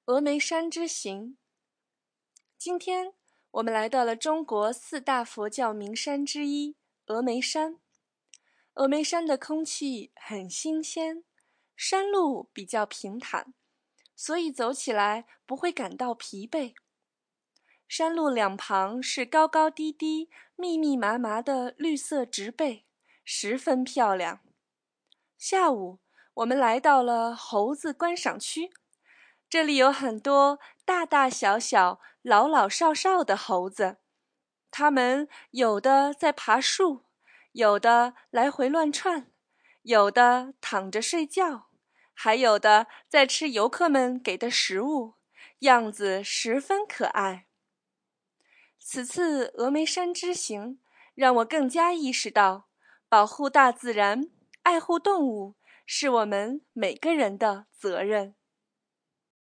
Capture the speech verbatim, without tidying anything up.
峨眉山之行。今天我们来到了中国四大佛教名山之一峨眉山。峨眉山的空气很新鲜，山路比较平坦，所以走起来不会感到疲惫。山路两旁是高高低低、密密麻麻的绿色植被，十分漂亮。下午，我们来到了猴子观赏区，这里有很多大大小小、老老少少的猴子，它们有的在爬树，有的来回乱窜，有的躺着睡觉，还有的在吃游客们给的食物，样子十分可爱。此次峨眉山之行，让我更加意识到，保护大自然、爱护动物是我们每个人的责任。